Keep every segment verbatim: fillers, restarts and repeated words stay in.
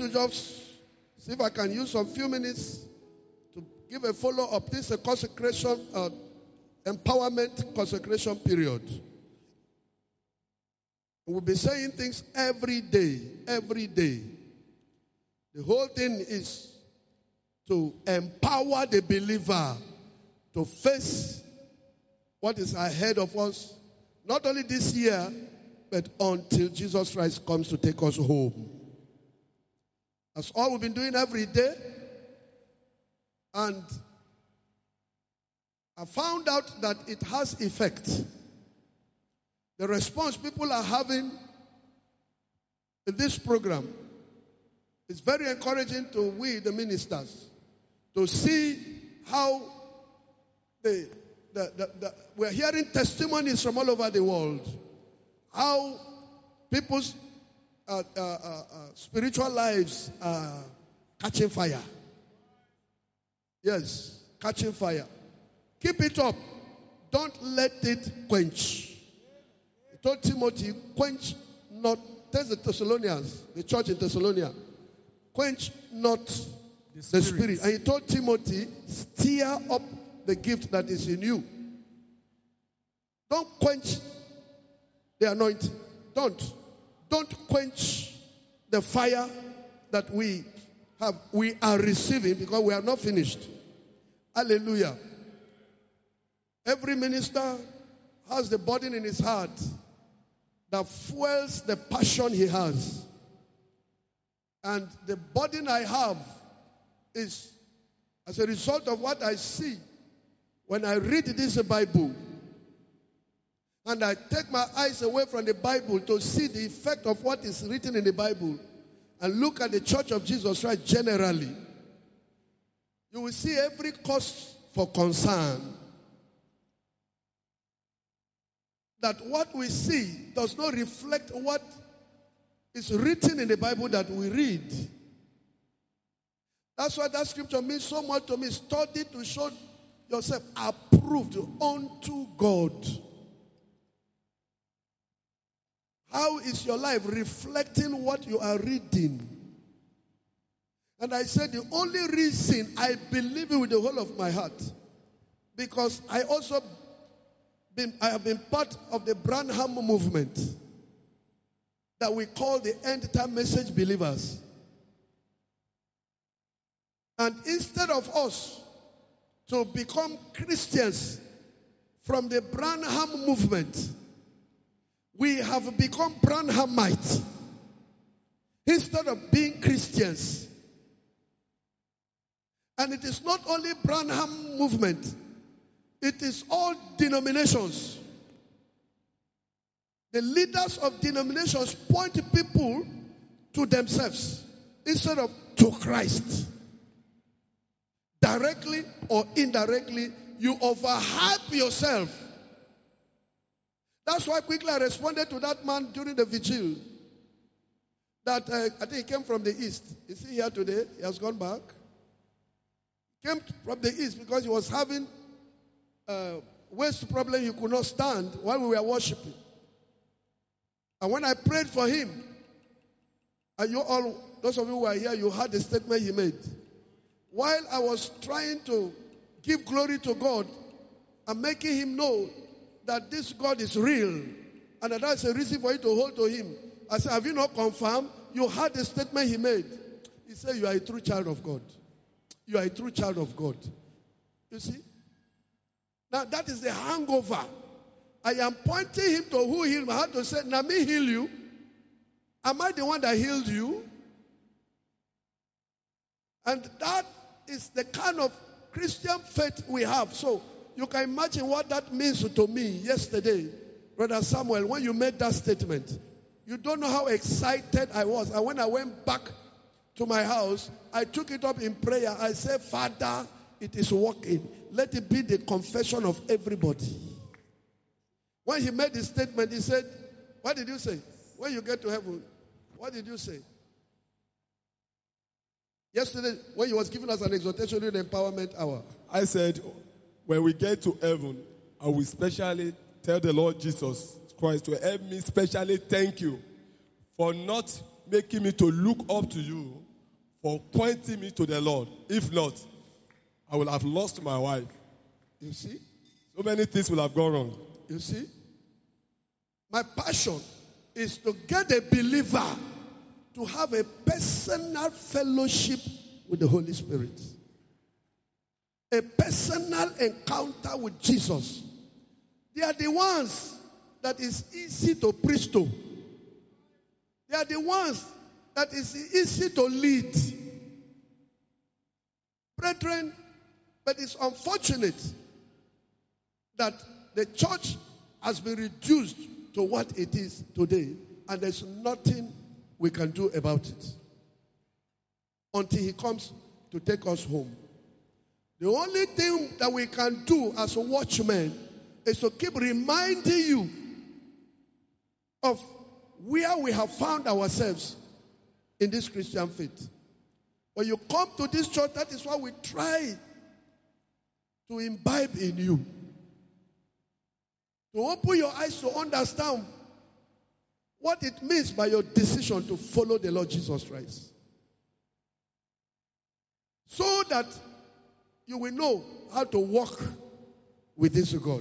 to just see if I can use some few minutes to give a follow-up. This is a consecration, uh, empowerment consecration period. We'll be saying things every day, every day. The whole thing is to empower the believer to face what is ahead of us, not only this year, but until Jesus Christ comes to take us home. That's all we've been doing every day. And I found out that it has effect. The response people are having in this program is very encouraging to we, the ministers, to see how the, the, the, the, we're hearing testimonies from all over the world, how people's uh, uh, uh, uh, spiritual lives are catching fire. Yes, catching fire. Keep it up. Don't let it quench. He told Timothy, quench not. Tell the Thessalonians, the church in Thessalonica, quench not the spirit. the spirit. And he told Timothy, stir up the gift that is in you. Don't quench the anointing. Don't. Don't quench the fire that we have. We are receiving because we are not finished. Hallelujah. Every minister has the burden in his heart that fuels the passion he has. And the burden I have is as a result of what I see when I read this Bible. And I take my eyes away from the Bible to see the effect of what is written in the Bible and look at the Church of Jesus Christ generally. You will see every cause for concern. That what we see does not reflect what is written in the Bible that we read. That's why that scripture means so much to me. Study to show yourself approved unto God. How is your life reflecting what you are reading? And I said the only reason I believe it with the whole of my heart, because I also been, I have been part of the Branham movement that we call the end time message believers. And instead of us to become Christians from the Branham movement, we have become Branhamites instead of being Christians. And it is not only Branham movement, it is all denominations. The leaders of denominations point people to themselves instead of to Christ. Directly or indirectly, you overhype yourself. That's why quickly I responded to that man during the vigil. That uh, I think he came from the east. Is he here today? He has gone back. He came from the east because he was having a waist problem he could not stand while we were worshiping. And when I prayed for him, and you all, those of you who are here, you heard the statement he made. While I was trying to give glory to God and making him know that this God is real, and that that's a reason for you to hold to him. I said, have you not confirmed? You heard the statement he made. He said, you are a true child of God. You are a true child of God. You see? Now that is the hangover. I am pointing him to who healed me. I had to say, now me heal you. Am I the one that healed you? And that is the kind of Christian faith we have. So you can imagine what that means to me yesterday, Brother Samuel, when you made that statement. You don't know how excited I was. And when I went back to my house, I took it up in prayer. I said, Father, it is working. Let it be the confession of everybody. When he made the statement, he said, what did you say? When you get to heaven, what did you say? Yesterday, when he was giving us an exhortation during the empowerment hour, I said, when we get to heaven, I will specially tell the Lord Jesus Christ to help me, specially thank you for not making me to look up to you, for pointing me to the Lord. If not, I will have lost my wife. You see? So many things will have gone wrong. You see? My passion is to get a believer to have a personal fellowship with the Holy Spirit. A personal encounter with Jesus. They are the ones that is easy to preach to. They are the ones that is easy to lead. Brethren, but it's unfortunate that the church has been reduced to what it is today, and there's nothing we can do about it until he comes to take us home. The only thing that we can do as watchmen is to keep reminding you of where we have found ourselves in this Christian faith. When you come to this church, that is what we try to imbibe in you. To open your eyes to understand what it means by your decision to follow the Lord Jesus Christ. So that you will know how to walk with this God.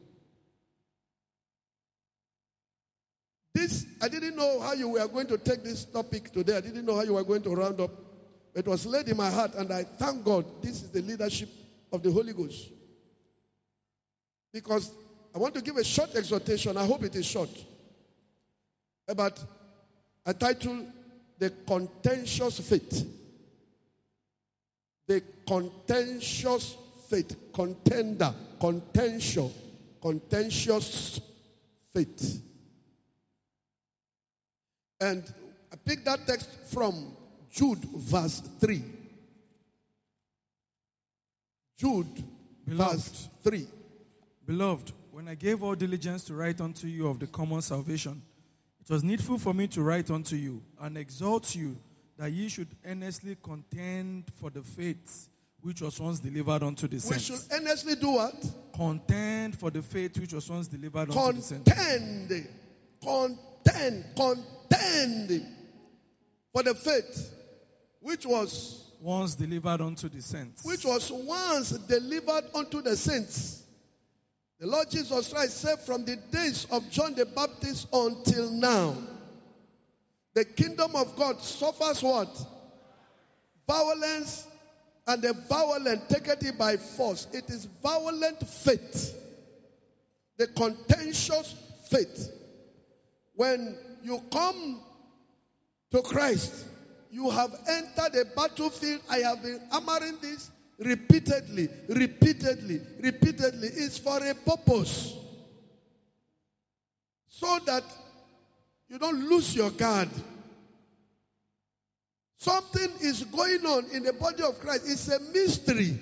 This, I didn't know how you were going to take this topic today. I didn't know how you were going to round up. It was laid in my heart, and I thank God this is the leadership of the Holy Ghost. Because I want to give a short exhortation. I hope it is short. But I title The Contentious Faith. The contentious faith. Contender. Contentious. Contentious faith. And I picked that text from Jude verse three. Jude Beloved, verse three. Beloved, when I gave all diligence to write unto you of the common salvation, it was needful for me to write unto you and exhort you that ye should earnestly contend for the faith which was once delivered unto the We saints. should earnestly do what? Contend for the faith which was once delivered unto the saints. Contend. Contend. Contend for the faith which was Once delivered unto the saints. which was once delivered unto the saints. The Lord Jesus Christ said, from the days of John the Baptist until now, the kingdom of God suffers what? Violence, and the violent taketh it by force. It is violent faith. The contentious faith. When you come to Christ, you have entered a battlefield. I have been hammering this repeatedly, repeatedly, repeatedly. It's for a purpose. So that you don't lose your guard. Something is going on in the body of Christ. It's a mystery.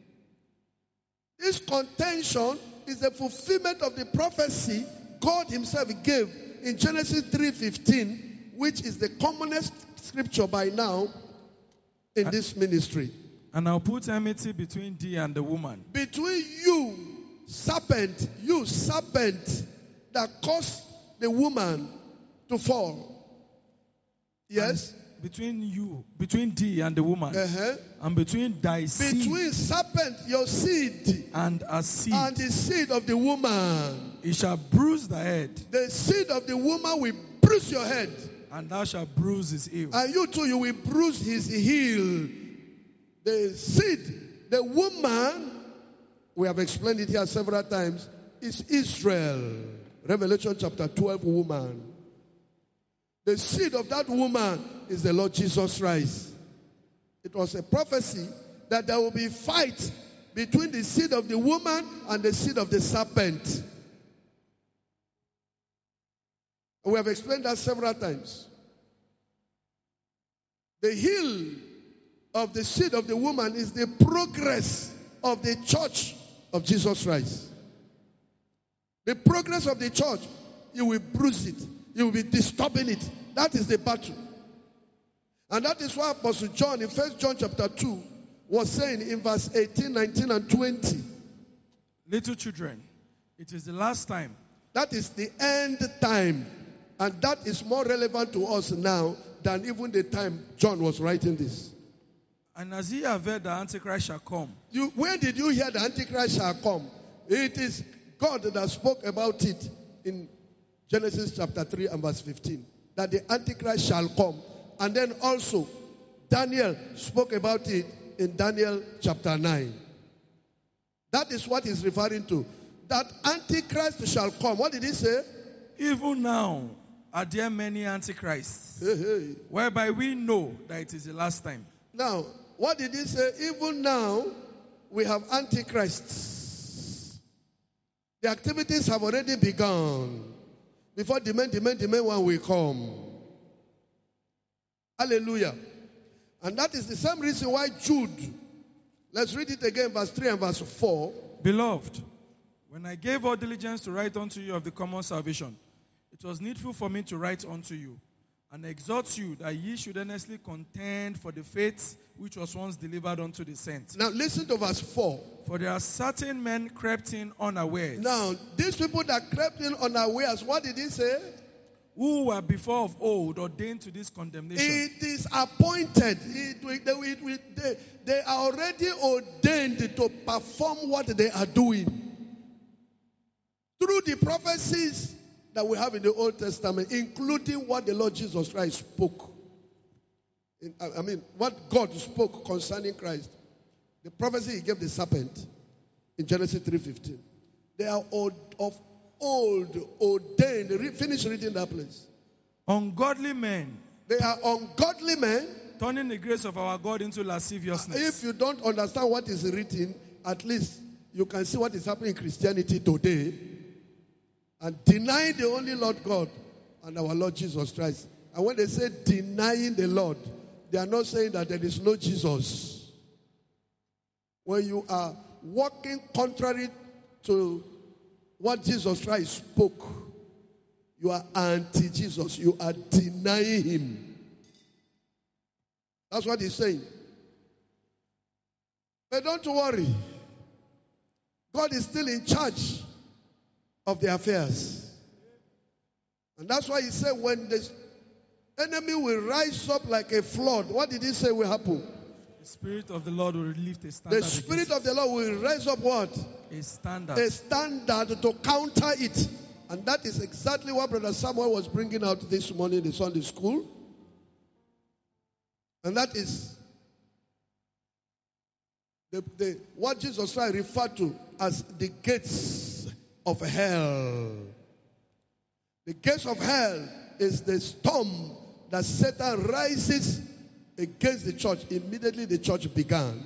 This contention is the fulfillment of the prophecy God himself gave in Genesis three fifteen, which is the commonest scripture by now in this ministry. And I'll put enmity between thee and the woman. Between you, serpent, you serpent that caused the woman to fall. Yes? And between you, between thee and the woman. Uh-huh. And between thy seed. Between serpent, your seed, and a seed. and the seed of the woman. It shall bruise thy head. The seed of the woman will bruise your head. And thou shalt bruise his heel. And you too, you will bruise his heel. The seed, the woman, we have explained it here several times, is Israel. Revelation chapter twelve, woman. The seed of that woman is the Lord Jesus Christ. It was a prophecy that there will be fight between the seed of the woman and the seed of the serpent. We have explained that several times. The heel of the seed of the woman is the progress of the church of Jesus Christ. The progress of the church, you will bruise it. You will be disturbing it. That is the battle. And that is why Apostle John in First John chapter two was saying in verse eighteen, nineteen, and twenty. Little children, it is the last time. That is the end time. And that is more relevant to us now than even the time John was writing this. And as ye have heard, the Antichrist shall come. You, where did you hear the Antichrist shall come? It is God that spoke about it in Genesis chapter three and verse fifteen. That the Antichrist shall come. And then also, Daniel spoke about it in Daniel chapter nine. That is what he's referring to. That Antichrist shall come. What did he say? Even now are there many Antichrists, Hey, hey. whereby we know that it is the last time. Now, what did he say? Even now, we have Antichrists. The activities have already begun. Before the main, the main, the main one will come. Hallelujah. And that is the same reason why Jude, let's read it again, verse three and verse four. Beloved, when I gave all diligence to write unto you of the common salvation, it was needful for me to write unto you, and exhort you that ye should earnestly contend for the faith which was once delivered unto the saints. Now listen to verse four. For there are certain men crept in unawares, Now, these people that crept in unawares, what did he say? who were before of old ordained to this condemnation. It is appointed. It, will- they, will- it, will- they, they are already ordained to perform what they are doing. Through the prophecies that we have in the Old Testament, including what the Lord Jesus Christ spoke. In- I I mean, what God spoke concerning Christ. The prophecy he gave the serpent in Genesis three fifteen. They are old, of old, ordained. Re- finish reading that place. Ungodly men, They are ungodly men. turning the grace of our God into lasciviousness. If you don't understand what is written, at least you can see what is happening in Christianity today and denying the only Lord God and our Lord Jesus Christ. And when they say denying the Lord, they are not saying that there is no Jesus. When you are walking contrary to what Jesus Christ spoke, you are anti-Jesus. You are denying him. That's what he's saying. But don't worry. God is still in charge of the affairs. And that's why he said when the enemy will rise up like a flood, what did he say will happen? The Spirit of the Lord will lift a standard. The Spirit of the Lord will raise up what? A standard. A standard to counter it. And that is exactly what Brother Samuel was bringing out this morning in the Sunday school. And that is the, the, what Jesus Christ referred to as the gates of hell. The gates of hell is the storm that Satan rises against the church. Immediately the church began.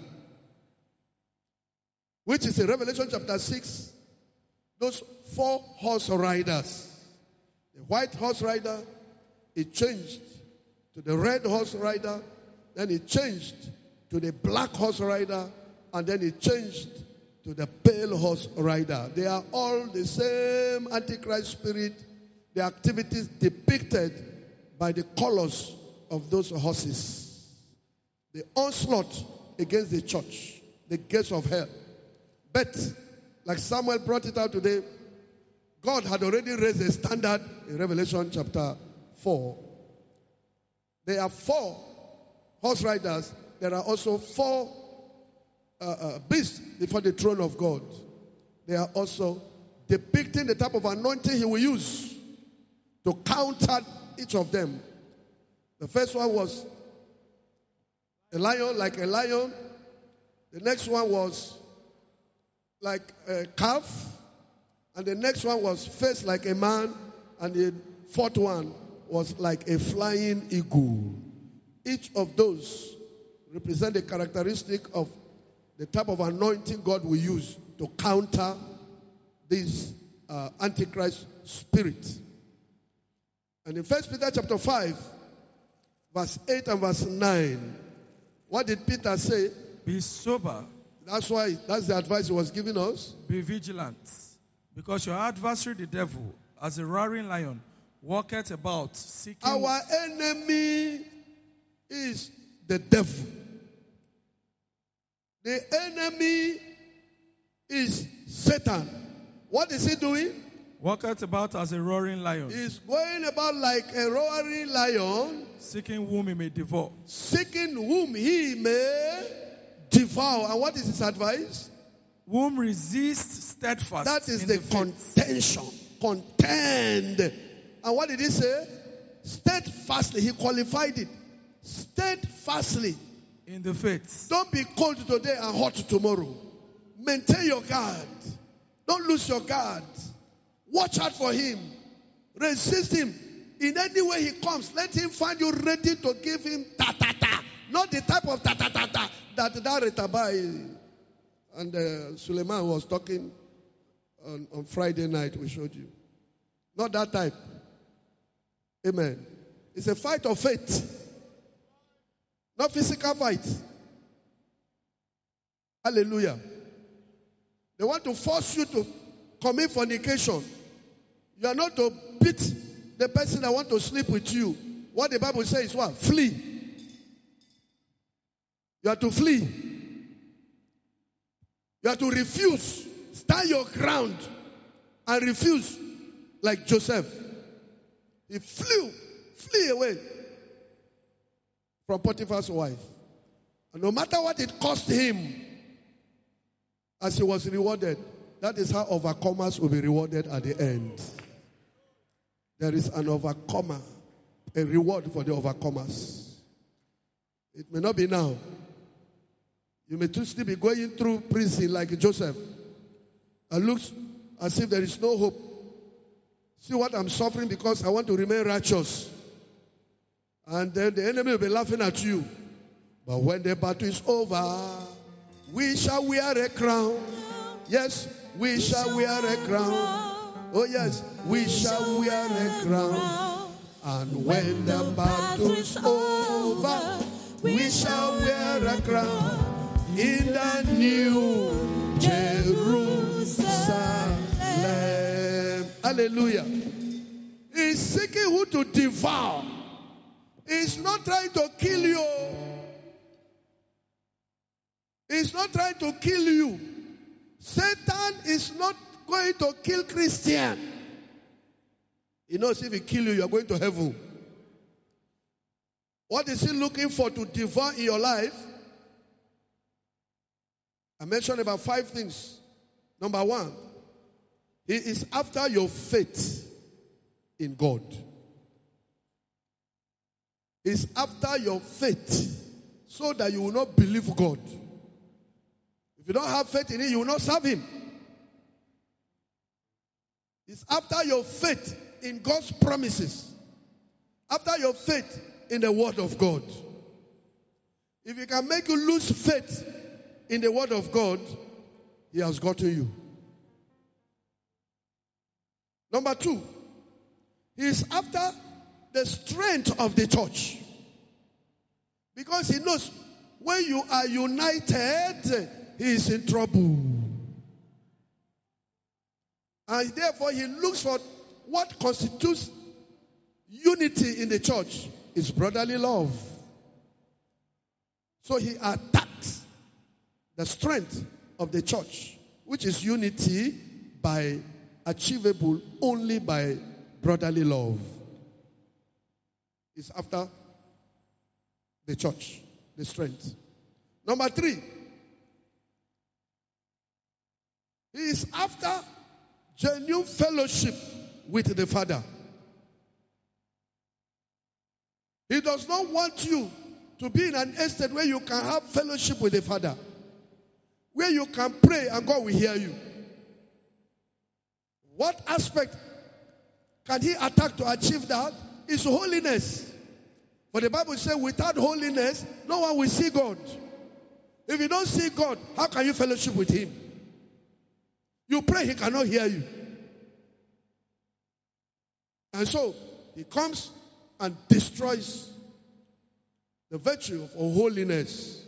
Which is in Revelation chapter six. Those four horse riders. The white horse rider, it changed to the red horse rider. Then it changed to the black horse rider. And then it changed to the pale horse rider. They are all the same Antichrist spirit. The activities depicted by the colors of those horses. The onslaught against the church. The gates of hell. But, like Samuel brought it out today, God had already raised a standard in Revelation chapter four. There are four horse riders. There are also four uh, uh, beasts before the throne of God. They are also depicting the type of anointing he will use to counter each of them. The first one was a lion, like a lion. The next one was like a calf. And the next one was face like a man. And the fourth one was like a flying eagle. Each of those represent the characteristic of the type of anointing God will use to counter this uh, Antichrist spirit. And in First Peter chapter five, verse eight and verse nine, what did Peter say? Be sober. That's why, that's the advice he was giving us. Be vigilant. Because your adversary, the devil, as a roaring lion, walketh about seeking. Our enemy is the devil. The enemy is Satan. What is he doing? Walketh about as a roaring lion, He's going about like a roaring lion, seeking whom he may devour. seeking whom he may devour. And what is his advice? Whom resist steadfast. That is in the, the faith. contention. Contend. And what did he say? Steadfastly. He qualified it. Steadfastly. In the faith. Don't be cold today and hot tomorrow. Maintain your guard. Don't lose your guard. Watch out for him. Resist him. In any way he comes, let him find you ready to give him ta-ta-ta. Not the type of ta-ta-ta-ta that that Retabai and uh, Suleiman was talking on, on Friday night, we showed you. Not that type. Amen. It's a fight of faith. Not physical fight. Hallelujah. They want to force you to commit fornication. You are not to beat the person that want to sleep with you. What the Bible says is what? Flee. You have to flee. You have to refuse. Stand your ground and refuse, like Joseph. He flew, flew away from Potiphar's wife. And no matter what it cost him, as he was rewarded, that is how overcomers will be rewarded at the end. There is an overcomer, a reward for the overcomers. It may not be now. You may still be going through prison like Joseph. It looks as if there is no hope. See what I'm suffering because I want to remain righteous. And then the enemy will be laughing at you. But when the battle is over, we shall wear a crown. Yes, we shall wear a crown. Oh yes, we shall wear a crown. And when the battle is over, we shall wear a crown in the new Jerusalem. Hallelujah. He's seeking who to devour. He's not trying to kill you. He's not trying to kill you. Satan is not going to kill Christian. He knows if he kill you, you are going to heaven. What is he looking for to devour in your life? I mentioned about five things. Number one, he is after your faith in God. He's after your faith so that you will not believe God. If you don't have faith in him, you will not serve him. It's after your faith in God's promises. After your faith in the word of God. If he can make you lose faith in the word of God, he has gotten you. Number two, he is after the strength of the church. Because he knows when you are united, he is in trouble. And therefore he looks for what constitutes unity in the church is brotherly love. So he attacks the strength of the church, which is unity by achievable only by brotherly love. It's after the church, the strength. Number three, he is after genuine fellowship with the Father. He does not want you to be in an estate where you can have fellowship with the Father, where you can pray and God will hear you. What aspect can he attack to achieve that? Is holiness. For the Bible says without holiness, no one will see God. If you don't see God, how can you fellowship with him? You pray, he cannot hear you. And so, he comes and destroys the virtue of holiness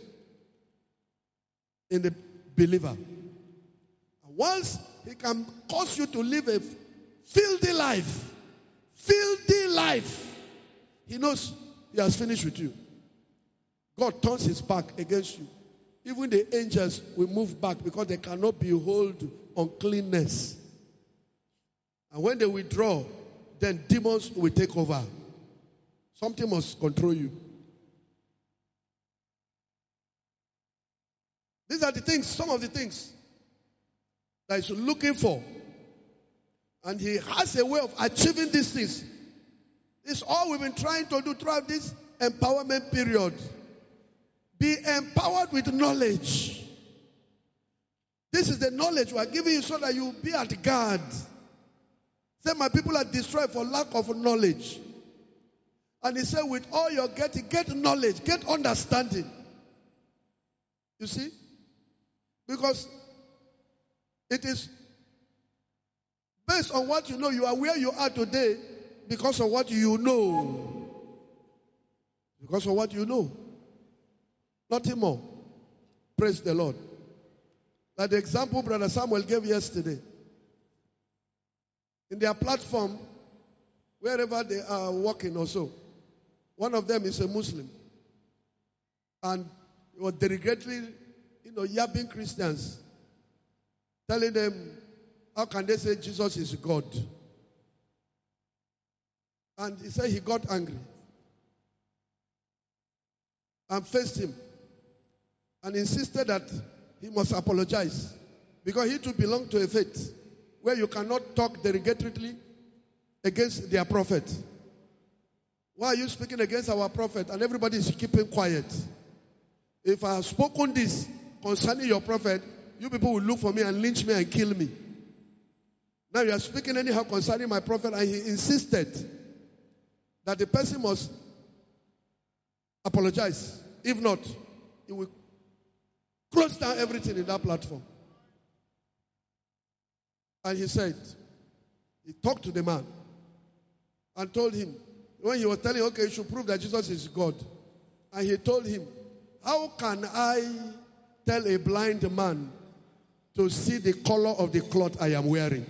in the believer. And once he can cause you to live a filthy life, filthy life, he knows he has finished with you. God turns his back against you. Even the angels will move back because they cannot behold uncleanness. And when they withdraw, then demons will take over. Something must control you. These are the things, some of the things that he's looking for. And he has a way of achieving these things. It's all we've been trying to do throughout this empowerment period. Be empowered with knowledge. This is the knowledge we are giving you so that you will be at guard. Say, my people are destroyed for lack of knowledge. And he said, with all you're getting, get knowledge, get understanding. You see? Because it is based on what you know. You are where you are today because of what you know. Because of what you know. Nothing more. Praise the Lord. Like the example Brother Samuel gave yesterday. In their platform, wherever they are working also, one of them is a Muslim. And he was deliberately, you know, yapping Christians, telling them, how can they say Jesus is God? And he said he got angry and faced him and insisted that he must apologize because he too belonged to a faith where you cannot talk derogatorily against their prophet. Why are you speaking against our prophet and everybody is keeping quiet? If I have spoken this concerning your prophet, you people will look for me and lynch me and kill me. Now you are speaking anyhow concerning my prophet, and he insisted that the person must apologize. If not, he will close down everything in that platform. And he said, he talked to the man and told him, when he was telling him, okay, you should prove that Jesus is God. And he told him, how can I tell a blind man to see the color of the cloth I am wearing?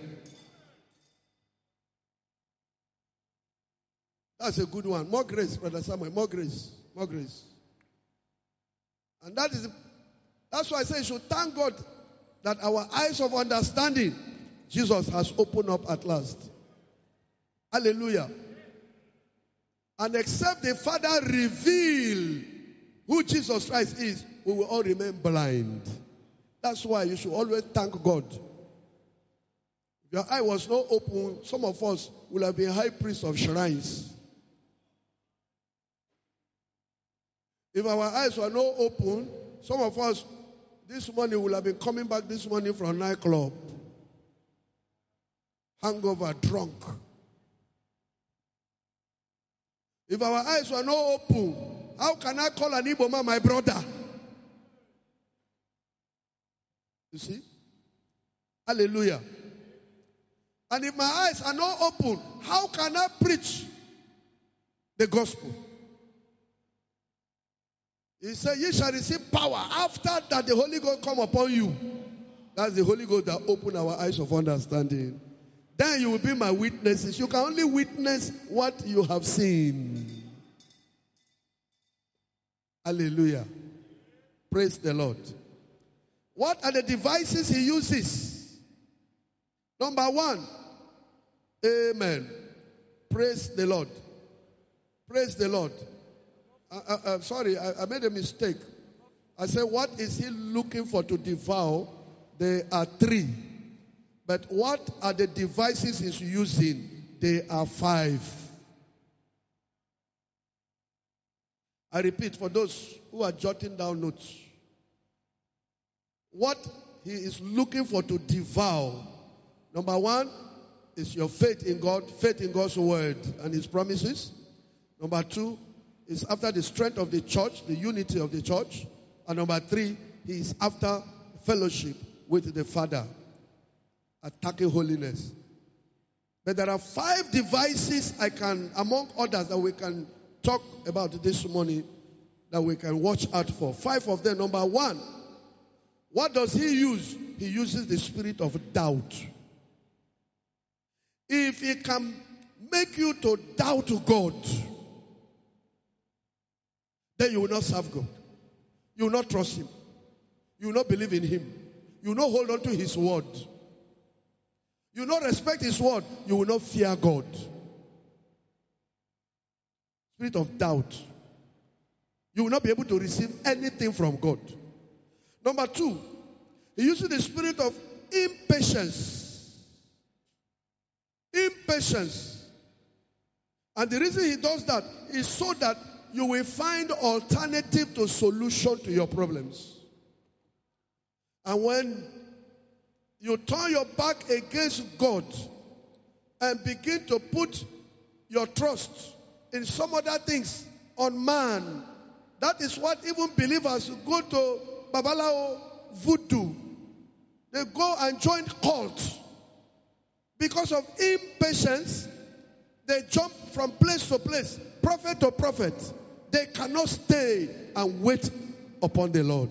That's a good one. More grace, Brother Samuel. More grace. More grace. And that is, that's why I say you should thank God that our eyes of understanding, Jesus has opened up at last. Hallelujah. And except the Father reveal who Jesus Christ is, we will all remain blind. That's why you should always thank God. If your eye was not open, some of us will have been high priests of shrines. If our eyes were not open, some of us this morning will have been coming back this morning from a nightclub. Hangover, drunk. If our eyes were not open, how can I call an Igbo man my brother? You see? Hallelujah. And if my eyes are not open, how can I preach the gospel? He said, ye shall receive power after that the Holy Ghost come upon you. That's the Holy Ghost that opened our eyes of understanding. Then you will be my witnesses. You can only witness what you have seen. Hallelujah. Praise the Lord. What are the devices he uses? Number one. Amen. Praise the Lord. Praise the Lord. I, I, I'm sorry, I, I made a mistake. I said, what is he looking for to devour? There are three. But what are the devices he's using? There are five. I repeat for those who are jotting down notes. What he is looking for to devour. Number one is your faith in God, faith in God's word and his promises. Number two is after the strength of the church, the unity of the church. And number three, he is after fellowship with the Father, attacking holiness. But there are five devices I can, among others, that we can talk about this morning, that we can watch out for. Five of them. Number one, what does he use? He uses the spirit of doubt. If he can make you to doubt God, then you will not serve God. You will not trust him. You will not believe in him. You will not hold on to his word. You will not respect his word. You will not fear God. Spirit of doubt. You will not be able to receive anything from God. Number two, he uses the spirit of impatience. Impatience. And the reason he does that is so that you will find alternative to solution to your problems. And when you turn your back against God and begin to put your trust in some other things on man, that is what even believers go to Babalao, voodoo. They go and join cults. Because of impatience, they jump from place to place, prophet to prophet. They cannot stay and wait upon the Lord.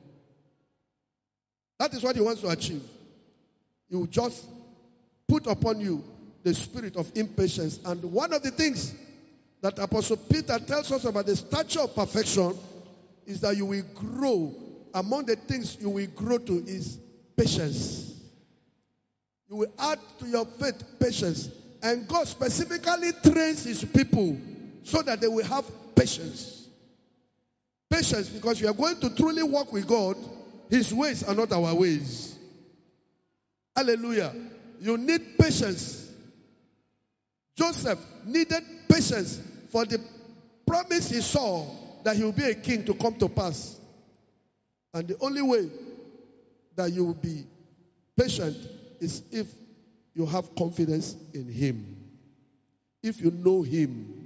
That is what he wants to achieve. He will just put upon you the spirit of impatience. And one of the things that Apostle Peter tells us about the stature of perfection is that you will grow. Among the things you will grow to is patience. You will add to your faith patience. And God specifically trains his people so that they will have patience. Patience, because you are going to truly walk with God. His ways are not our ways. Hallelujah. You need patience. Joseph needed patience for the promise he saw that he will be a king to come to pass. And the only way that you will be patient is if you have confidence in him. If you know him.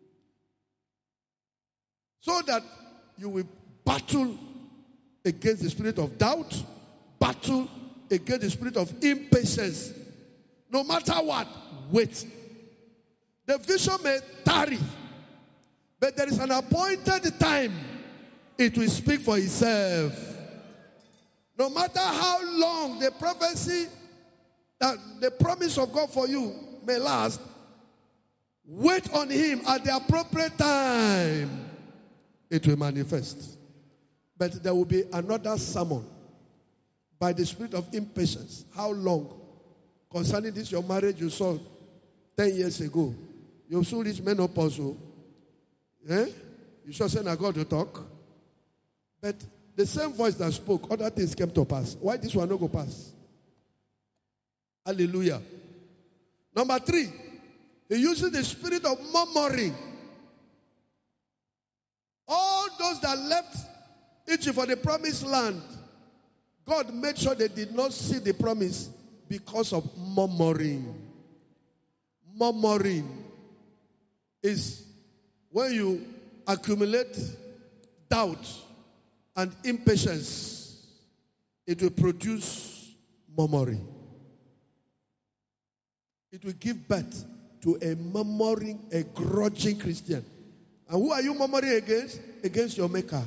So that you will battle against the spirit of doubt, battle against the spirit of impatience. No matter what, wait. The vision may tarry, but there is an appointed time. It will speak for itself. No matter how long the prophecy, that the promise of God for you may last, wait on him at the appropriate time. It will manifest. But there will be another sermon by the spirit of impatience. How long? Concerning this, your marriage you saw ten years ago. You soon reach menopause. Eh? You should say, now God to talk. But the same voice that spoke, other things came to pass. Why this one not go pass? Hallelujah. Number three, he uses the spirit of murmuring. All those that left Egypt for the promised land, God made sure they did not see the promise because of murmuring. Murmuring is when you accumulate doubt and impatience, it will produce murmuring. It will give birth to a murmuring, a grudging Christian. And who are you murmuring against? Against your maker.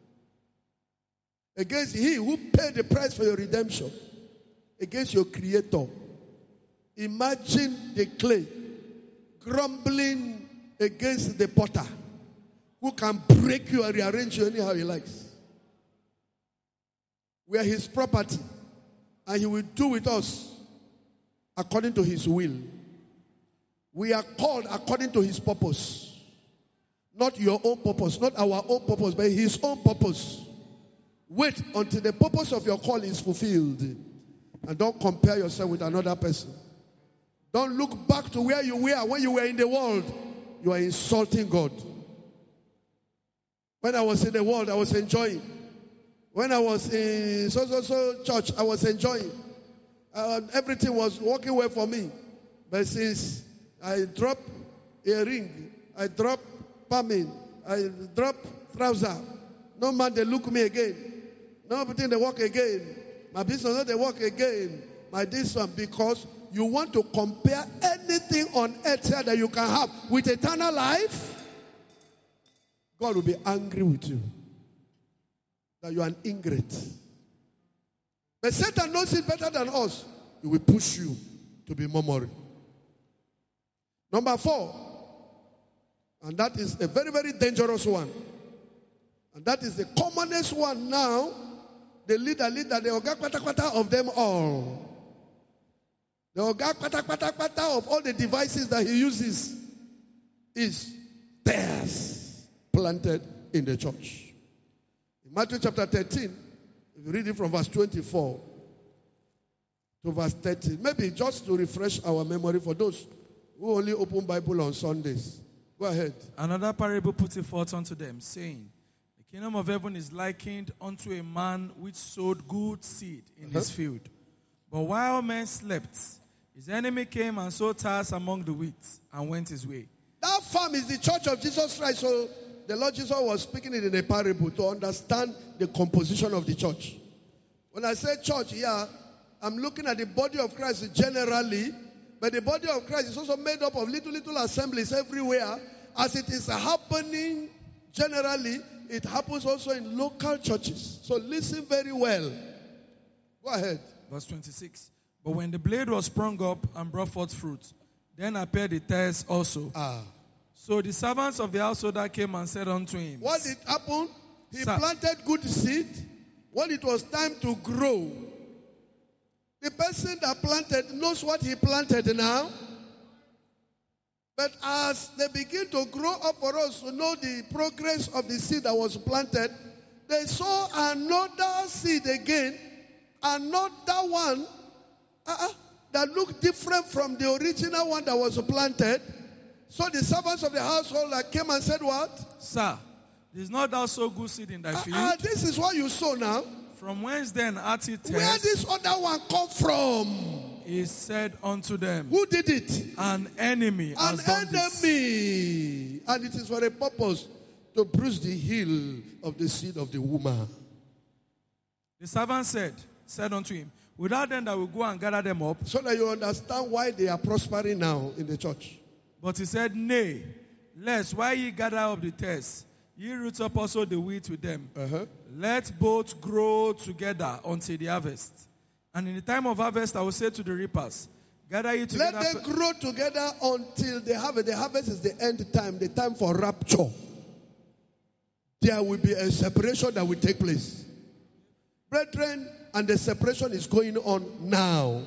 Against he who paid the price for your redemption. Against your creator. Imagine the clay grumbling against the potter who can break you and rearrange you anyhow he likes. We are his property, and he will do with us according to his will. We are called according to his purpose. Not your own purpose, not our own purpose, but his own purpose. Wait until the purpose of your call is fulfilled. And don't compare yourself with another person. Don't look back to where you were when you were in the world. You are insulting God. When I was in the world, I was enjoying. When I was in so so so church, I was enjoying. Uh, everything was working well for me. But since I dropped a ring, I dropped palming, I dropped trouser, no man they look me again. Nobody they walk again. My business not they walk again. My this one, because you want to compare anything on earth here that you can have with eternal life, God will be angry with you. That you are an ingrate. But Satan knows it better than us. He will push you to be murmuring. Number four, and that is a very, very dangerous one. And that is the commonest one now. The leader, leader, the oga kwata kwata of them all. The oga kwata kwata kwata of all the devices that he uses is tares planted in the church. In Matthew chapter thirteen, If you read it from verse twenty-four to verse thirty, maybe just to refresh our memory for those who only open Bible on Sundays. Go ahead. Another parable put it forth unto them, saying, the kingdom of heaven is likened unto a man which sowed good seed in Uh-huh. his field. But while men slept, his enemy came and sowed tares among the wheat and went his way. That farm is the church of Jesus Christ. So the Lord Jesus was speaking it in a parable to understand the composition of the church. When I say church here, I'm looking at the body of Christ generally, but the body of Christ is also made up of little, little assemblies everywhere. As it is happening generally, it happens also in local churches. So listen very well. Go ahead. Verse twenty-six. But when the blade was sprung up and brought forth fruit, then appeared the tares also. Ah. So the servants of the householder came and said unto him, What did happen? He Sir. planted good seed. When it was time to grow, the person that planted knows what he planted now. But as they begin to grow up for us to know the progress of the seed that was planted, they saw another seed again, another one uh-uh, that looked different from the original one that was planted. So the servants of the household that came and said, what? Sir, is not thou so good seed in thy field? Uh, uh, this is what you saw now. From whence then hath it Where tares? this other one come from? He said unto them, Who did it? an enemy An has done this. enemy. And it is for a purpose to bruise the heel of the seed of the woman. The servant said, said unto him, without them that will go and gather them up. So that you understand why they are prospering now in the church. But he said, nay, lest while ye gather up the tares, ye root up also the wheat with them. Uh-huh. Let both grow together until the harvest. And in the time of harvest, I will say to the reapers, gather ye together. Let them grow together until the harvest. The harvest is the end time, the time for rapture. There will be a separation that will take place. Brethren, and the separation is going on now.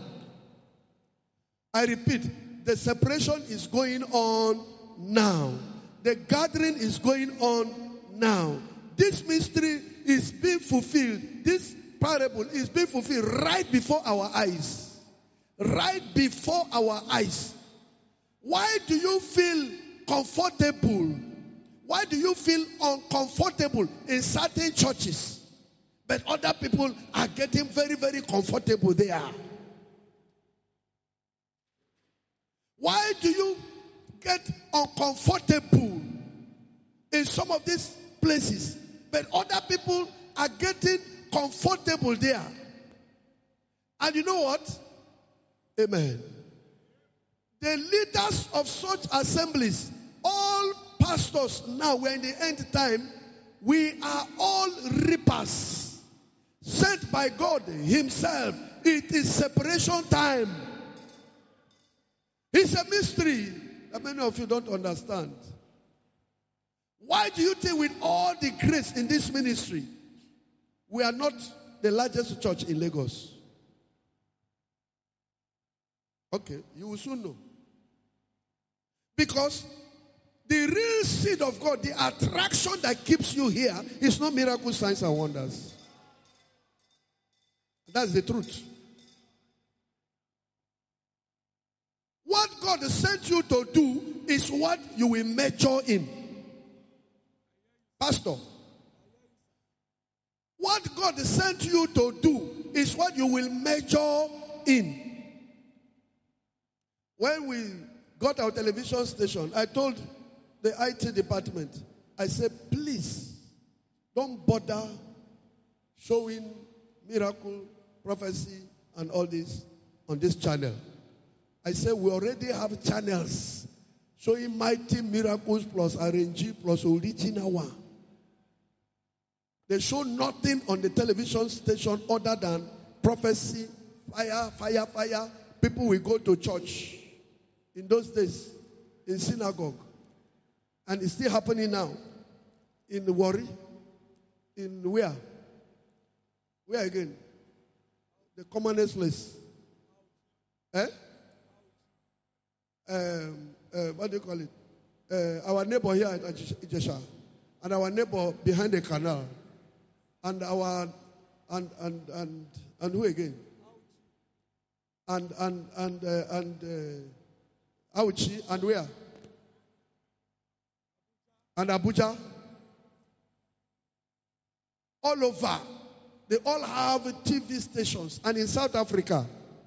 I repeat, the separation is going on now. The gathering is going on now. This mystery is being fulfilled. This parable is being fulfilled right before our eyes. Right before our eyes. Why do you feel comfortable? Why do you feel uncomfortable in certain churches? But other people are getting very, very comfortable there. Why do you get uncomfortable in some of these places, but other people are getting comfortable there? And you know what? Amen. The leaders of such assemblies, all pastors now, we're in the end time, we are all reapers. Sent by God himself. It is separation time. It's a mystery that many of you don't understand. Why do you think with all the grace in this ministry, we are not the largest church in Lagos? Okay, you will soon know. Because the real seed of God, the attraction that keeps you here, is not miracle signs and wonders. That's the truth. What God sent you to do is what you will measure in. Pastor, what God sent you to do is what you will measure in. When we got our television station, I told the I T department, I said, please, don't bother showing miracle, prophecy, and all this on this channel. I said, we already have channels showing mighty miracles plus R N G plus original one. They show nothing on the television station other than prophecy, fire, fire, fire. People will go to church. In those days, in synagogue. And it's still happening now. In Warri. In where? Where again? The commonest place. Eh? Um, uh, what do you call it? Uh, our neighbor here at Ijesha. And our neighbor behind the canal. And our and and and and who again? And and and uh, and uh, Auchi and where? And Abuja. All over, they all have T V stations. And in South Africa,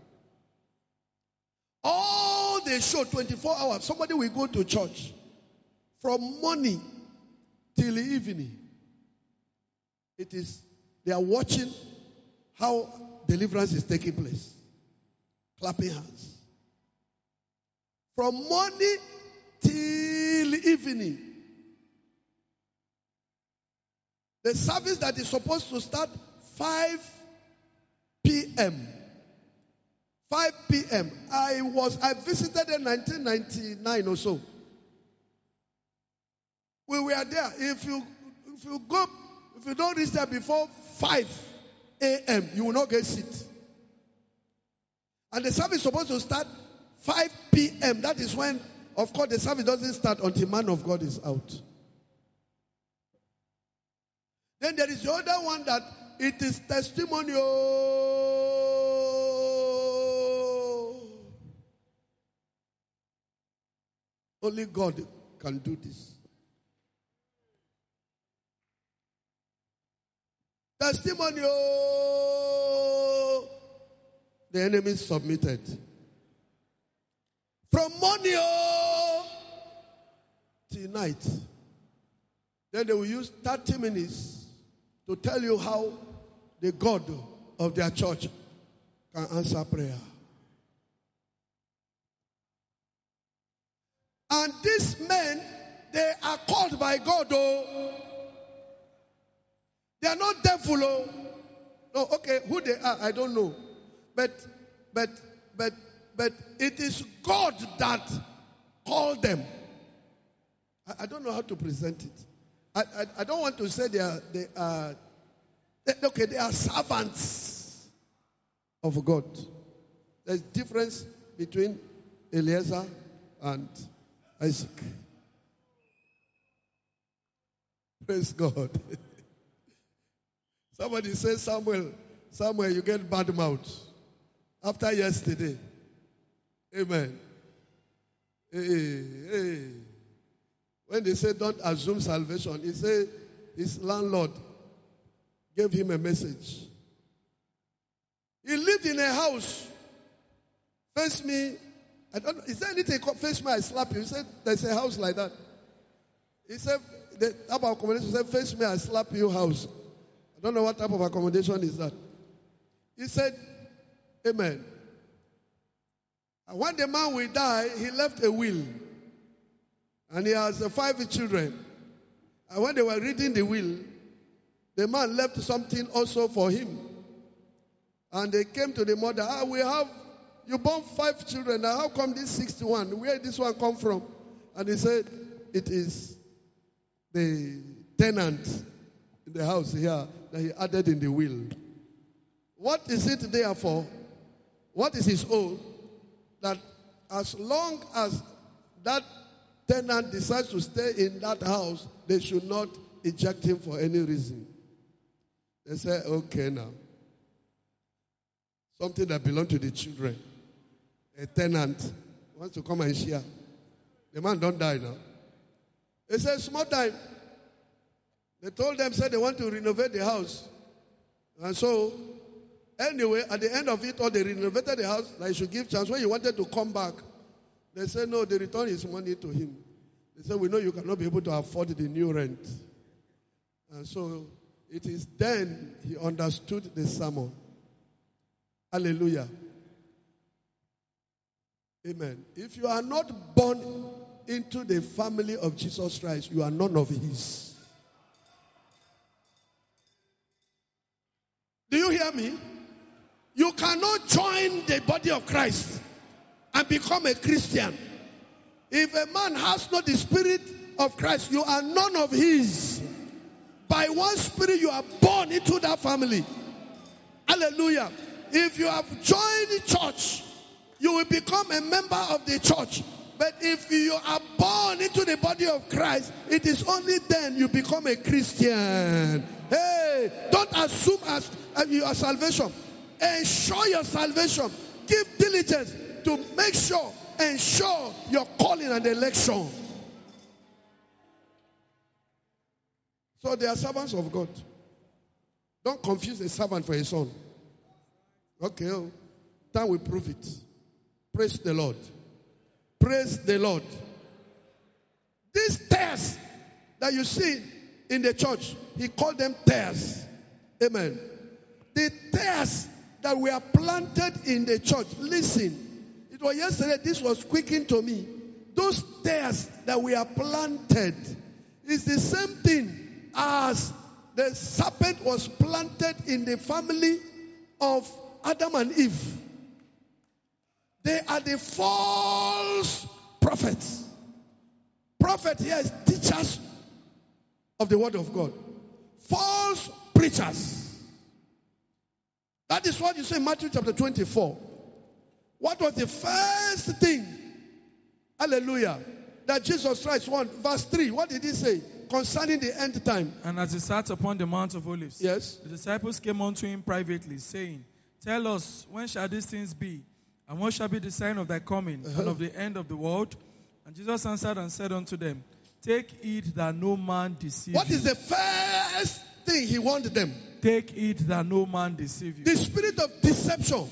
all they show twenty-four hours. Somebody will go to church from morning till evening. It is, they are watching how deliverance is taking place. Clapping hands. From morning till evening. The service that is supposed to start five p.m. five p.m. I was, I visited in nineteen ninety-nine or so. We were there. If you, if you go, if you don't reach there before five a.m., you will not get seat. And the service is supposed to start five p.m. That is when, of course, the service doesn't start until man of God is out. Then there is the other one that it is testimonial. Only God can do this. Testimonial. The enemy submitted. From morning till night. Then they will use thirty minutes to tell you how the God of their church can answer prayer. And these men, they are called by God, oh. They are not devil, oh. No, okay, who they are, I don't know. But, but, but, but it is God that called them. I, I don't know how to present it. I, I, I don't want to say they are, they are, they, okay, they are servants of God. There's difference between Eliezer and Isaac. Praise God. Somebody says, Samuel, Samuel, you get bad mouth after yesterday. Amen. Hey, hey. When they say don't assume salvation, he said his landlord gave him a message. He lived in a house. Face me. I don't know. Is there anything called face me, I slap you? He said there's a house like that. He said, the type of accommodation, he said, face me, I slap you house. I don't know what type of accommodation is that. He said, amen. And when the man will die, he left a will. And he has uh, five children. And when they were reading the will, the man left something also for him. And they came to the mother, ah, we have, you born five children, now how come this sixty-one? Where did this one come from? And he said, it is the tenant in the house here that he added in the will. What is it there for? What is his own? That as long as that tenant decides to stay in that house, they should not eject him for any reason. They say, okay now. Something that belongs to the children. A tenant wants to come and share. The man don't die now. They say, small time. They told them, said they want to renovate the house. And so, anyway, at the end of it, or they renovated the house, like should give chance. When he wanted to come back, they said, no, they return his money to him. They said, we know you cannot be able to afford the new rent. And so, it is then he understood the sermon. Hallelujah. Amen. If you are not born into the family of Jesus Christ, you are none of his. Do you hear me? You cannot join the body of Christ and become a Christian. If a man has not the spirit of Christ, you are none of his. By one spirit, you are born into that family. Hallelujah. If you have joined the church, you will become a member of the church. But if you are born into the body of Christ, it is only then you become a Christian. Hey, don't assume as uh, your salvation. Ensure your salvation. Give diligence to make sure, ensure your calling and election. So they are servants of God. Don't confuse a servant for a son. Okay, oh, time will prove it. Praise the Lord. Praise the Lord. These tares that you see in the church, he called them tares. Amen. The tares that were planted in the church. Listen, it was yesterday, this was quickened to me. Those tares that were planted is the same thing as the serpent was planted in the family of Adam and Eve. They are the false prophets. Prophet here is teachers of the word of God. False preachers. That is what you say in Matthew chapter twenty-four. What was the first thing? Hallelujah. That Jesus Christ won. Verse three. What did he say? Concerning the end time. And as he sat upon the Mount of Olives, yes, the disciples came unto him privately, saying, Tell us, when shall these things be? And what shall be the sign of thy coming uh-huh. and of the end of the world? And Jesus answered and said unto them, Take heed that no man deceive What you. is the first thing he warned them? Take heed that no man deceive you. The spirit of deception.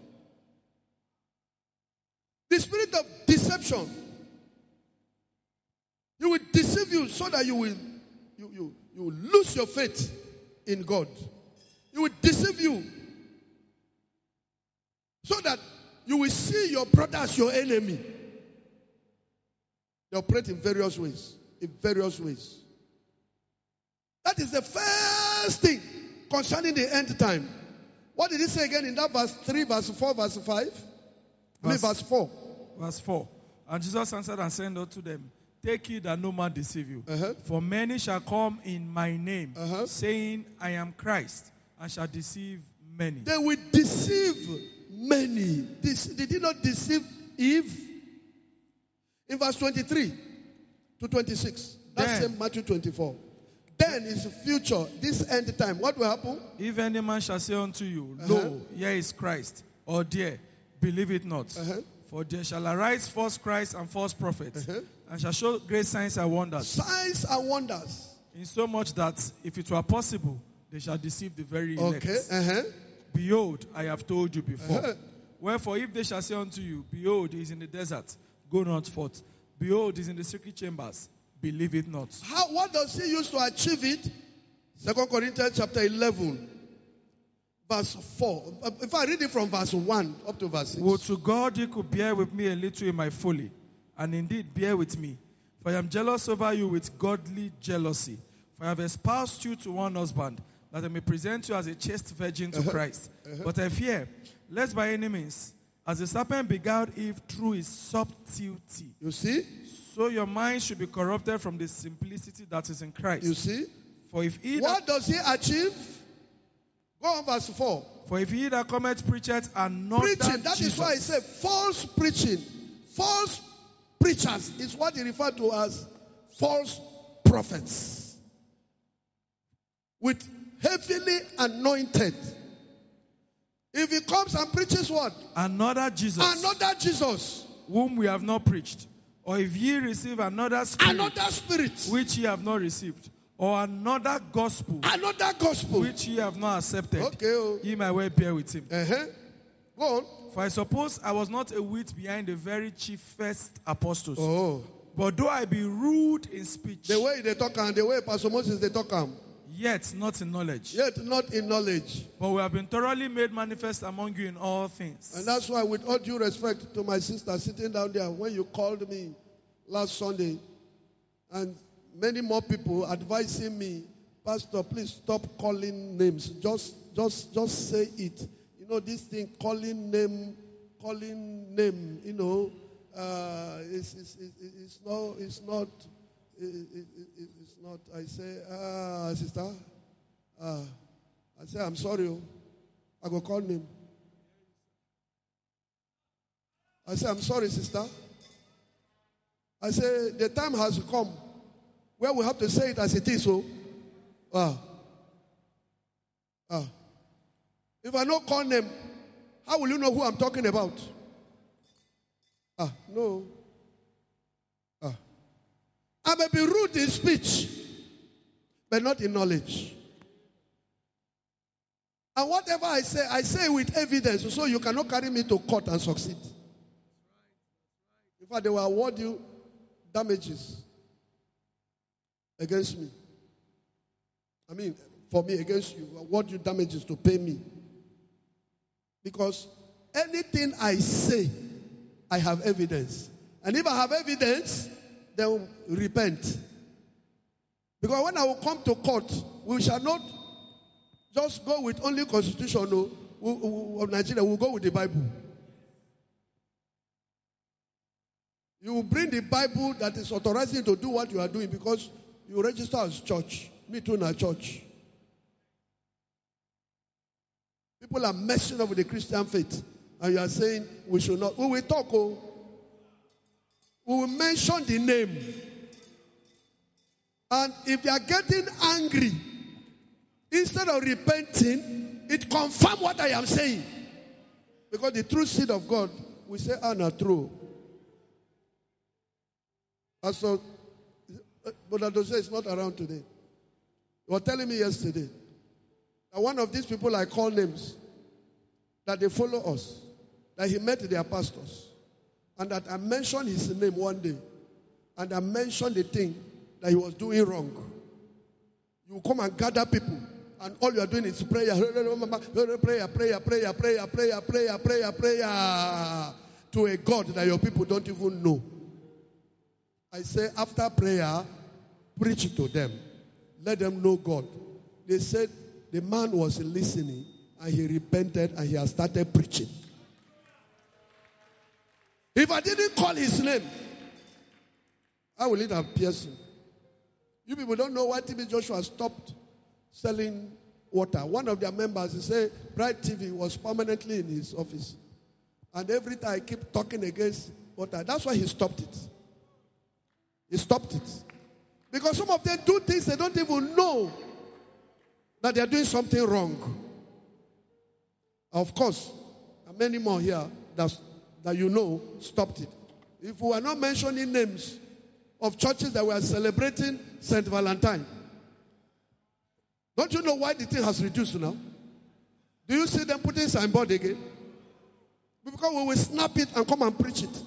The spirit of deception. He will deceive you so that you will you, you, you will lose your faith in God. He will deceive you so that you will see your brother as your enemy. They operate in various ways. In various ways. That is the first thing concerning the end time. What did he say again in that verse three, verse four, verse five? I mean, verse four. Verse four. And Jesus answered and said unto them, Take heed that no man deceive you. Uh-huh. For many shall come in my name, uh-huh. saying, I am Christ, and shall deceive many. They will deceive many. This, did he not deceive Eve? In verse twenty-three to twenty-six. That's in Matthew twenty-four. Then is the future, this end time. What will happen? If any man shall say unto you, uh-huh. Lo, here is Christ, or there, believe it not. Uh-huh. For there shall arise false Christ and false prophets, uh-huh. and shall show great signs and wonders. Signs and wonders. In so much that, if it were possible, they shall deceive the very elect. Okay. Uh-huh. Behold, I have told you before. Uh-huh. Wherefore, if they shall say unto you, Behold, he is in the desert, go not forth. Behold, he is in the secret chambers, believe it not. How? What does he use to achieve it? Second Corinthians chapter eleven, verse four. If I read it from verse one up to verse six. Would to God you could bear with me a little in my folly, and indeed bear with me. For I am jealous over you with godly jealousy. For I have espoused you to one husband, that I may present you as a chaste virgin to uh-huh. Christ. Uh-huh. But I fear, lest by any means, as the serpent beguiled Eve through his subtlety, you see? so your mind should be corrupted from the simplicity that is in Christ. You see? For if he What that, does he achieve? Go on, verse four. For if he that cometh preacheth another Preaching. That Jesus, is why I say false preaching. False preachers is what he referred to as false prophets. With heavily anointed. If he comes and preaches what? Another Jesus. Another Jesus. Whom we have not preached. Or if ye receive another spirit. Another spirit. Which ye have not received. Or another gospel. Another gospel. Which ye have not accepted. Okay. Oh. Ye might well bear with him. Uh-huh. Go on. For I suppose I was not a whit behind the very chiefest apostles. Oh. But though I be rude in speech. The way they talk and the way Pastor Moses they talk am. Yet not in knowledge. Yet not in knowledge. But we have been thoroughly made manifest among you in all things. And that's why, with all due respect to my sister sitting down there, when you called me last Sunday, and many more people advising me, Pastor, please stop calling names. Just, just, just say it. You know, this thing, calling name, calling name, you know, uh, it's, it's, it's, it's not, it's not, it, it, it, it's not, I say, ah, uh, sister, uh, I say, I'm sorry, I go call name. I say, I'm sorry, sister. I say, the time has come where we have to say it as it is, so, ah, Ah. If I don't call name, how will you know who I'm talking about? Ah, no. Ah. I may be rude in speech, but not in knowledge. And whatever I say, I say with evidence, so you cannot carry me to court and succeed. In fact, they will award you damages against me. I mean, for me, against you, award you damages to pay me. Because anything I say, I have evidence. And if I have evidence, then repent. Because when I will come to court, we shall not just go with only constitution of Nigeria. We'll go with the Bible. You will bring the Bible that is authorizing you to do what you are doing because you register as church. Me too, na church. People are messing up with the Christian faith. And you are saying we should not. We will talk. Oh. We will mention the name. And if they are getting angry, instead of repenting, it confirms what I am saying. Because the true seed of God, we say, ah, not true. Pastor, Brother Dose is not around today. He was telling me yesterday that one of these people I call names, that they follow us, that he met their pastors, and that I mentioned his name one day, and I mentioned the thing that he was doing wrong. You come and gather people, and all you are doing is prayer, prayer, prayer, prayer, prayer, prayer, prayer, prayer, prayer, prayer, to a God that your people don't even know. I say, after prayer, preach it to them. Let them know God. They said the man was listening, and he repented, and he has started preaching. If I didn't call his name, how will it have pierced him? You people don't know why T B Joshua stopped selling water. One of their members, he said, Bright T V was permanently in his office. And every time I keep talking against water, that's why he stopped it. He stopped it. Because some of them do things they don't even know that they are doing something wrong. Of course, many more here that, that you know stopped it. If we are not mentioning names of churches that were celebrating Saint Valentine, don't you know why the thing has reduced now? Do you see them putting signboard again? Because we will snap it and come and preach it.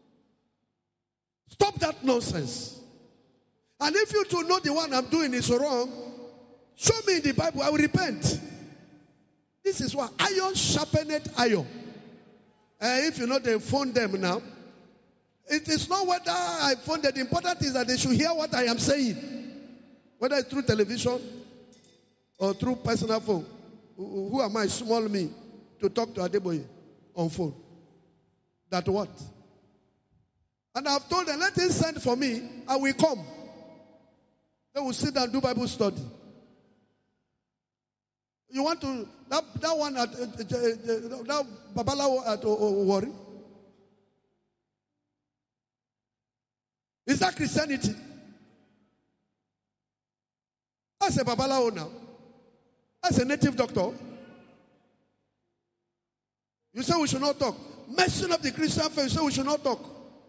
Stop that nonsense. And if you to know the one I'm doing is wrong, show me in the Bible, I will repent. This is why iron sharpeneth iron. And if you know they phone them now, it is not whether I phone them. The important is that they should hear what I am saying. Whether it's through television or through personal phone. Who am I, small me, to talk to Adeboye on phone? That what? And I've told them, let him send for me, I will come. They will sit down and do Bible study. You want to, that, that one at, uh, uh, uh, that Babalawo at uh, uh, Wari? Is that Christianity? That's a Babalawo now. That's a native doctor. You say we should not talk. Messing up the Christian faith, you say we should not talk.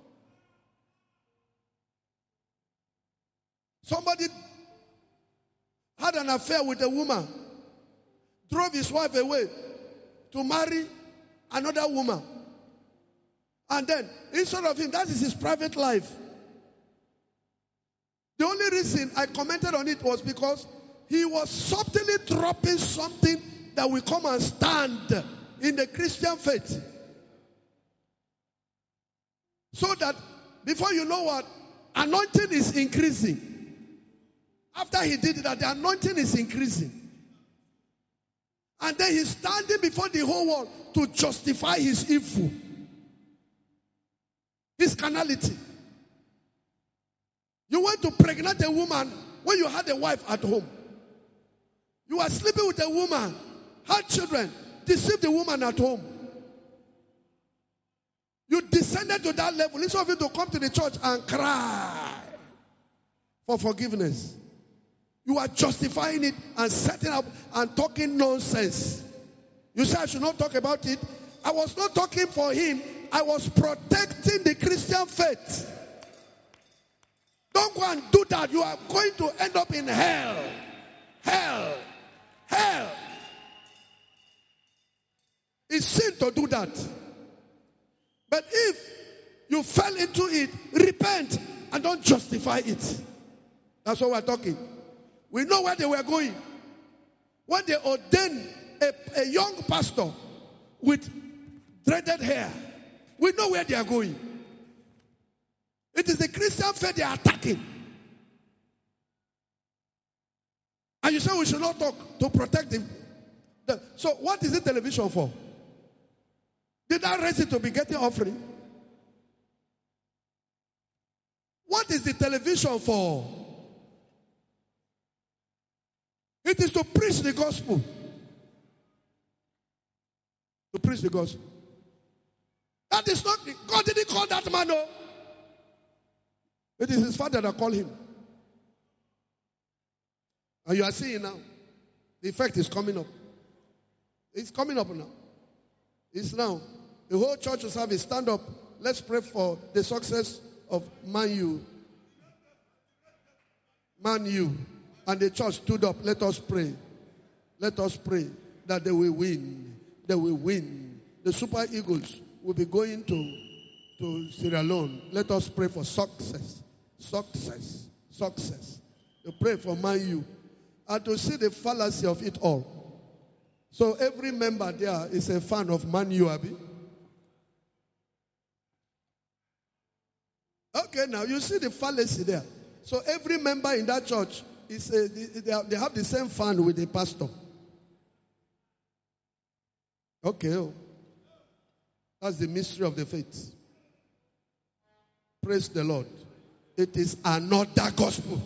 Somebody had an affair with a woman, drove his wife away to marry another woman. And then, instead of him, that is his private life. The only reason I commented on it was because he was subtly dropping something that will come and stand in the Christian faith. So that, before you know what, anointing is increasing. After he did that, the anointing is increasing. And then he's standing before the whole world to justify his evil. His carnality. You went to pregnant a woman when you had a wife at home. You were sleeping with a woman, had children, deceived the woman at home. You descended to that level. Instead of you to come to the church and cry for forgiveness. You are justifying it and setting up and talking nonsense. You say I should not talk about it. I was not talking for him. I was protecting the Christian faith. Don't go and do that. You are going to end up in hell. Hell. Hell. It's sin to do that. But if you fell into it, repent and don't justify it. That's what we're talking. We know where they were going. When they ordained a, a young pastor with dreaded hair, we know where they are going. It is the Christian faith they are attacking. And you say we should not talk to protect him. So what is the television for? Did I raise it to be getting offering? What is the television for? It is to preach the gospel. To preach the gospel. That is not, God didn't call that man, no. It is his father that called him. And you are seeing now, the effect is coming up. It's coming up now. It's now. The whole church will service, stand up. Let's pray for the success of Man U. Man U. And the church stood up. Let us pray. Let us pray that they will win. They will win. The Super Eagles will be going to, to Sierra Leone. Let us pray for success. Success. Success. To pray for Man U. And to see the fallacy of it all. So every member there is a fan of Man U, Abi. Okay, now you see the fallacy there. So every member in that church is a, they have the same fan with the pastor. Okay, oh. That's the mystery of the faith. Praise the Lord. It is another gospel.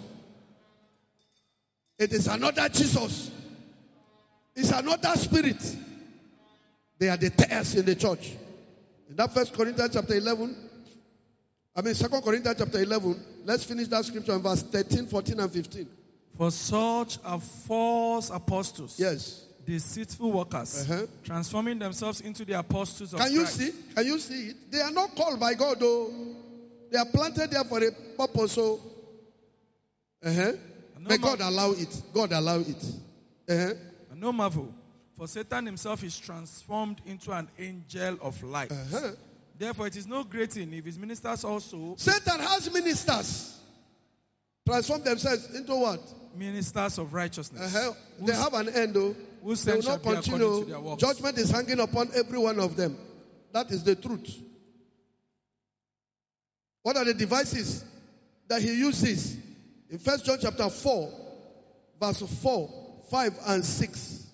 It is another Jesus. It's another spirit. They are the tares in the church. In that First Corinthians chapter eleven, I mean Second Corinthians chapter eleven, let's finish that scripture in verse thirteen, fourteen, and fifteen. For such are false apostles. Yes. Deceitful workers. Uh-huh. Transforming themselves into the apostles of Can you Christ. see? Can you see it? They are not called by God, though. They are planted there for a purpose. So, uh-huh. No May God allow it. God allow it. Uh-huh. And no marvel, for Satan himself is transformed into an angel of light. Uh-huh. Therefore, it is no great thing if his ministers also... Satan has ministers. Transform themselves into what? Ministers of righteousness. Uh-huh. They have an end, though. They will not continue. Judgment is hanging upon every one of them. That is the truth. What are the devices that he uses? In First John chapter four, verse four, five, and six.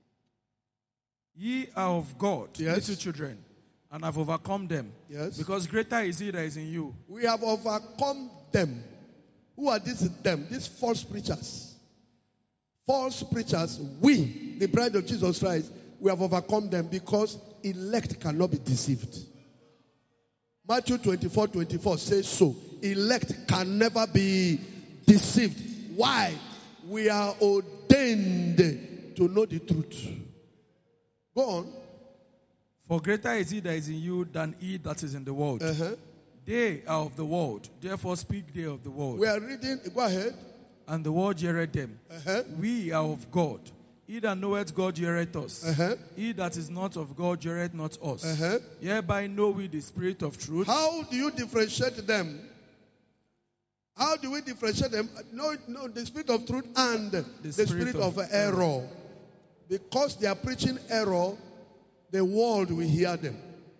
Ye are of God, yes, little children, and have overcome them. Yes. Because greater is he that is in you. We have overcome them. Who are these them? These false preachers. False preachers, we, the bride of Jesus Christ, we have overcome them because elect cannot be deceived. Matthew twenty-four, twenty-four says so. Elect can never be deceived. Why? We are ordained to know the truth. Go on. For greater is he that is in you than he that is in the world. Uh-huh. They are of the world, therefore speak they of the world. We are reading, go ahead. And the world heareth them. Uh-huh. We are of God. He that knoweth God heareth us. Uh-huh. He that is not of God heareth not us. Uh-huh. Hereby know we the spirit of truth. How do you differentiate them? How do we differentiate them? No, no, the spirit of truth and the, the spirit, spirit of, of error. error. Because they are preaching error, the world will hear them.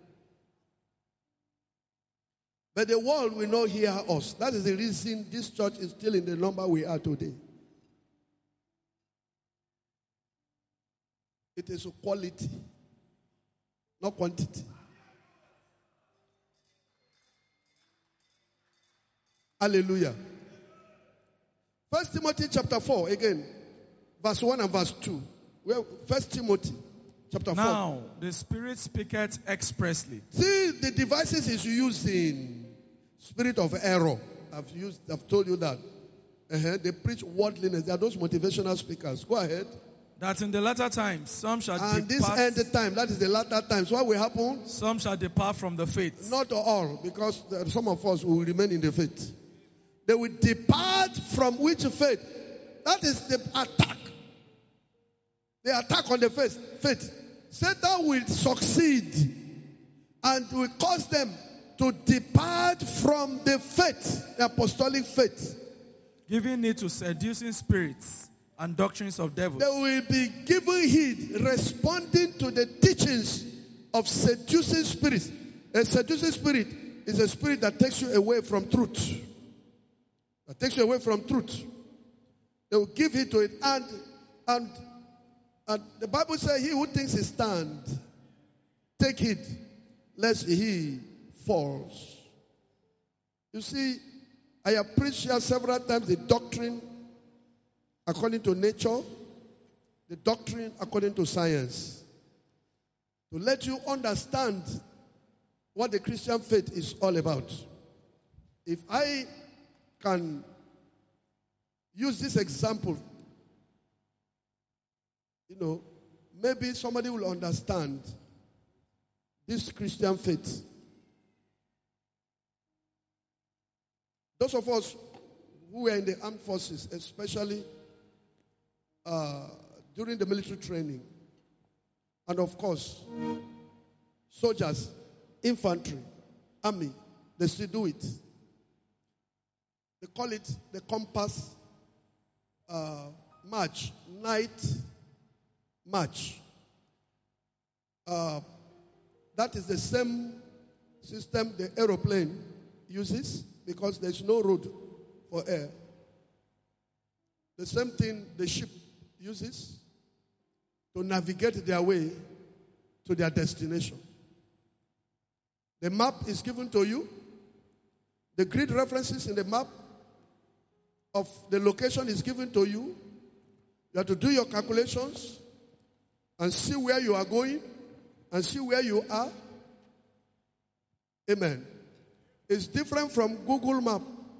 But the world will not hear us. That is the reason this church is still in the number we are today. It is quality, not quantity. Hallelujah. First Timothy chapter four, again, verse one and verse two. Well, First Timothy chapter four. Now, the Spirit speaketh expressly. See the devices he's using. Spirit of error. I've used. I've told you that. Uh-huh. They preach worldliness. They are those motivational speakers. Go ahead. That in the latter times some shall And this depart. end time, that is the latter times. What will happen? Some shall depart from the faith. Not all, because there are some of us will remain in the faith. They will depart from which faith? That is the attack. The attack on the faith. Faith. Satan will succeed and will cause them to depart from the faith, the apostolic faith. Giving it to seducing spirits and doctrines of devils. They will be given heed, responding to the teachings of seducing spirits. A seducing spirit is a spirit that takes you away from truth. That takes you away from truth. They will give heed to it. And, and, and the Bible says, he who thinks he stand, take heed, lest he falls. You see, I have preached here several times the doctrine according to nature, the doctrine according to science. To let you understand what the Christian faith is all about. If I can use this example, you know, maybe somebody will understand this Christian faith. Those of us who were in the armed forces, especially uh, during the military training, and of course, soldiers, infantry, army, they still do it. They call it the compass uh, march, night march. Uh, that is the same system the aeroplane uses because there's no road for air. The same thing the ship uses to navigate their way to their destination. The map is given to you. The grid references in the map of the location is given to you. You have to do your calculations and see where you are going and see where you are. Amen. It's different from Google Map.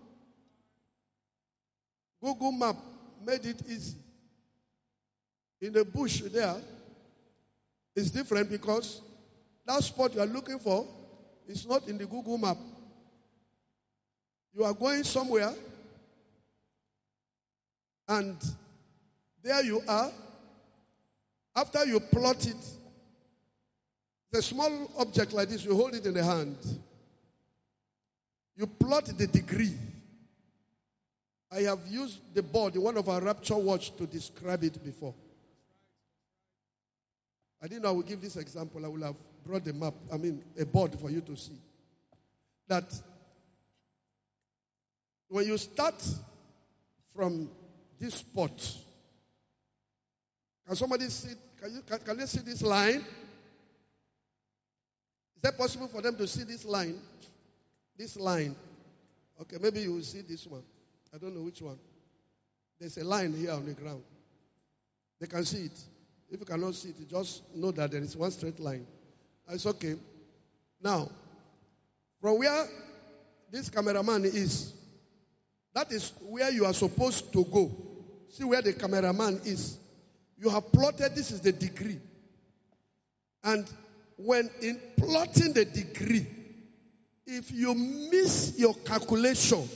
Google Map made it easy. In the bush there, it's different because that spot you are looking for is not in the Google Map. You are going somewhere, and there you are. After you plot it, the small object like this, you hold it in the hand. You plot the degree. I have used the board in one of our Rapture Watch to describe it before. I didn't know I would give this example. I would have brought the map, I mean, a board for you to see. That when you start from this spot, can somebody see, can you, can, can you see this line? Is that possible for them to see this line? This line. Okay, maybe you will see this one. I don't know which one. There's a line here on the ground. They can see it. If you cannot see it, you just know that there is one straight line. It's okay. Now, from where this cameraman is, that is where you are supposed to go. See where the cameraman is. You have plotted, this is the degree. And when in plotting the degree, if you miss your calculation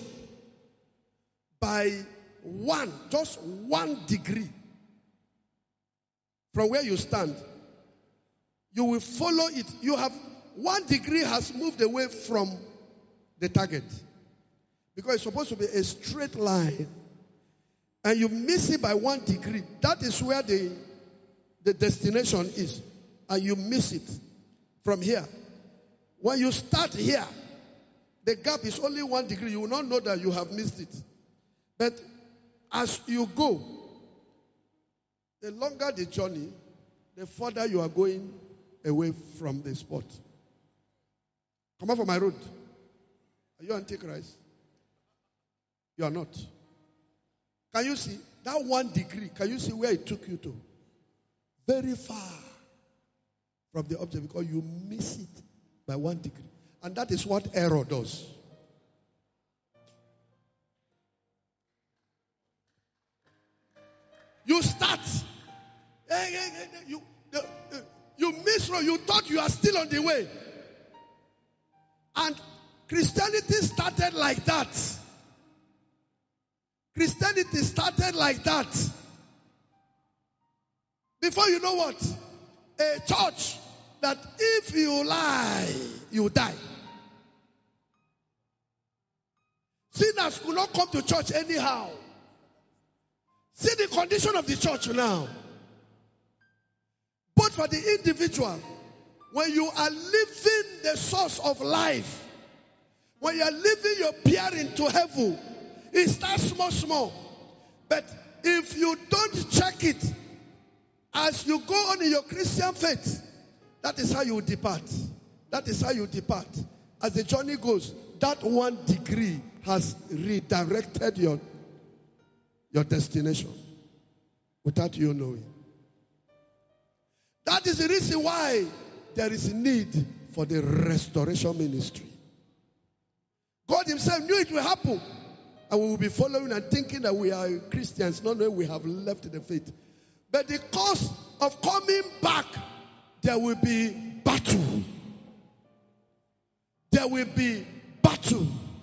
by one, just one degree from where you stand, you will follow it. You have one degree has moved away from the target because it's supposed to be a straight line, and you miss it by one degree. That is where the the destination is, and you miss it from here. When you start here, the gap is only one degree. You will not know that you have missed it. But as you go, the longer the journey, the further you are going away from the spot. Come out from my road. Are you Antichrist? You are not. Can you see that one degree? Can you see where it took you to? Very far from the object because you miss it by one degree. And that is what error does. You start. Hey, hey, hey, you, the, the, you miss road. You thought you are still on the way. And Christianity started like that. Christianity started like that. Before you know what? A church that if you lie, you die. Sinners could not come to church anyhow. See the condition of the church now. But for the individual, when you are living the source of life, when you are living your peer into heaven, it starts small, small. But if you don't check it, as you go on in your Christian faith, that is how you depart. That is how you depart. As the journey goes, that one degree has redirected your, your destination without you knowing. That is the reason why there is a need for the restoration ministry. God himself knew it will happen. And we will be following and thinking that we are Christians, not knowing we have left the faith. But the cost of coming back, there will be battle. There will be battle.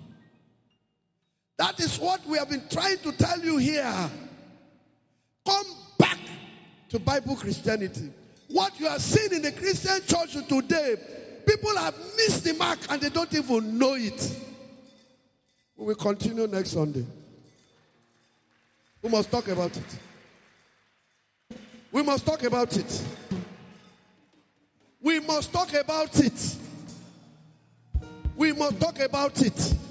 That is what we have been trying to tell you here. Come back to Bible Christianity. What you are seeing in the Christian church today, people have missed the mark and they don't even know it. We will continue next Sunday. We must talk about it. We must talk about it. We must talk about it. We must talk about it.